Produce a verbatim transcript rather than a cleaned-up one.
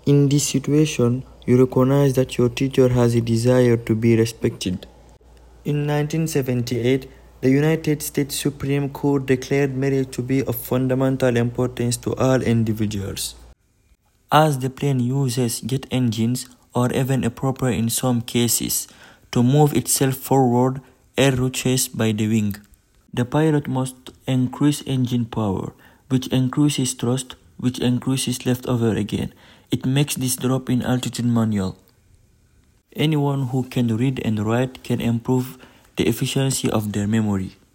In this situation, you recognize that your teacher has a desire to be respected. In nineteen seventy-eight, the United States Supreme Court declared marriage to be of fundamental importance to all individuals. As the plane uses jet engines, or even a propeller in some cases, to move itself forward, air rushes by the wing. The pilot must increase engine power, which increases thrust, which increases leftover again. It makes this drop in altitude manual. Anyone who can read and write can improve the efficiency of their memory.